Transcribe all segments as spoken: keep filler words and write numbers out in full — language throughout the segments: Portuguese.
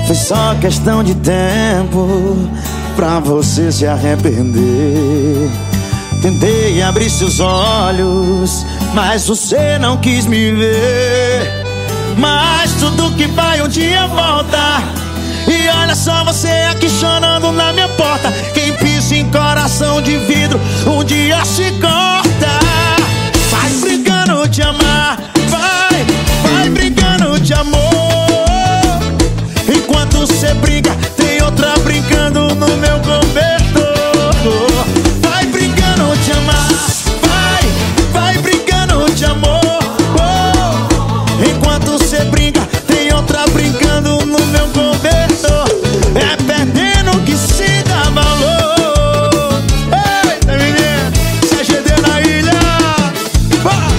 Foi só questão de tempo pra você se arrepender. Tentei abrir seus olhos, mas você não quis me ver. Mas tudo que vai um dia volta. E olha só você aqui chorando na minha porta. Quem pisa em coração de vidro um dia se corta. Vai brincando de amar, vai, vai brincando de amor. Enquanto você brinca, tem outra brincando no meu cobertor. Vai brincando de amar, vai, vai brincando de amor. Enquanto você brinca, tem outra brincando no meu cobertor. É perdendo que se dá valor. Eita menina, C G D na ilha. Ah!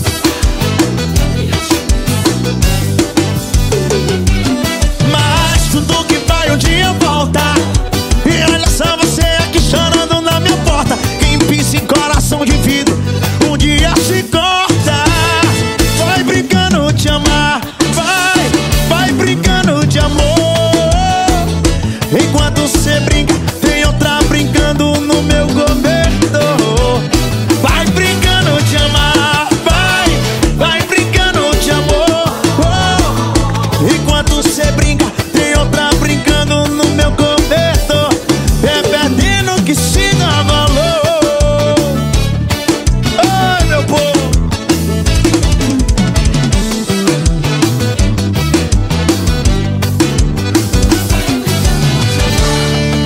Mas tudo que vai um dia volta. E olha só você aqui chorando na minha porta. Quem pisa em coração de vidro um dia se corta. Vai brincando de amar, vai, vai brincando de amor. Enquanto você brinca, tem outra brincando no meu cobertor. Vai brincando de amar, vai, vai brincando de amor. Enquanto você brinca, tem outra brincando no meu cobertor. É perdendo que se dá valor. Ai, meu povo.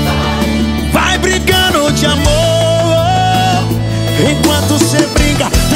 Vai brincando de amor. Enquanto você brinca,